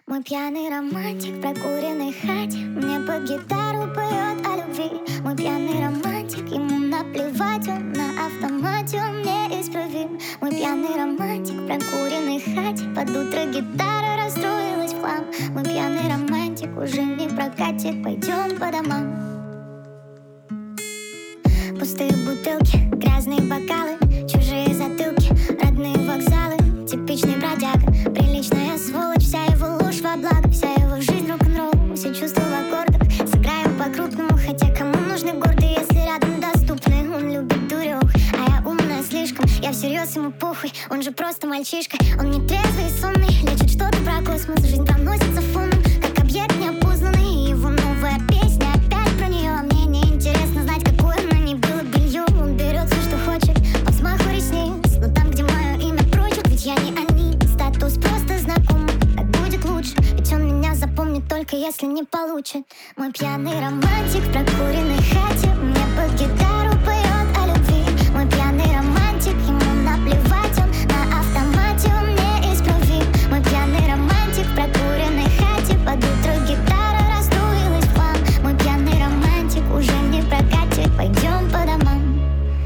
Мой пьяный романтик в прокуренной хате мне под гитару поет о любви. Мой пьяный романтик, ему наплевать, он на автомате, он неисправим. Мой пьяный романтик в прокуренной хате под утро гитара расстроилась в хлам. Мой пьяный романтик уже не прокатит, пойдем по домам. Пустые бутылки, грязные бокалы, чужие затылки, родные вокзалы. Типичный бродяга, приличная сволочь, вся его ложь во благо, вся его жизнь рок-н-ролл, все чувства в аккордах. Сыграем по-крупному, хотя кому нужны гордые, если рядом доступны. Он любит дурёх, а я умная слишком, я всерьез ему похуй, он же просто мальчишка. Он не трезвый и сонный, лечит что-то про космос, жизнь проносится фоном, как объект неопознанный. И его новая песня опять про нее, а мне не интересно знать, какое на ней было белье. Он берет все, что хочет, по взмаху ресниц, но там, где мое имя прочит, ведь я не они. Статус просто знакомый, так будет лучше, ведь он меня запомнит только если не получит. Мой пьяный романтик в прокуренной хате мне под гитару поет о любви. Мой пьяный романтик, ему наплевать, он на автомате, он неисправим. Мой пьяный романтик в прокуренной хате под утро гитара расстроилась в хлам. Мой пьяный романтик уже не прокатит, пойдем по домам.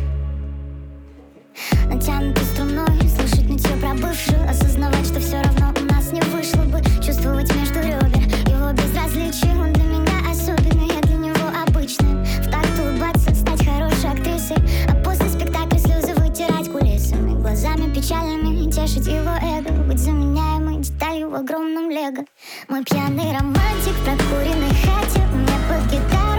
Натянутой струной слышать нытье про бывшую, осознавать, что все равно у нас не вышло бы, чувствовать между ребер его безразличие. Он для меня особенный, я для него обычная. В такт улыбаться, стать хорошей актрисой, а после спектакля слезы вытирать кулисами, глазами печальными тешить его эго, быть заменяемой деталью в огромном лего. Мой пьяный романтик в прокуренной хате мне под гитару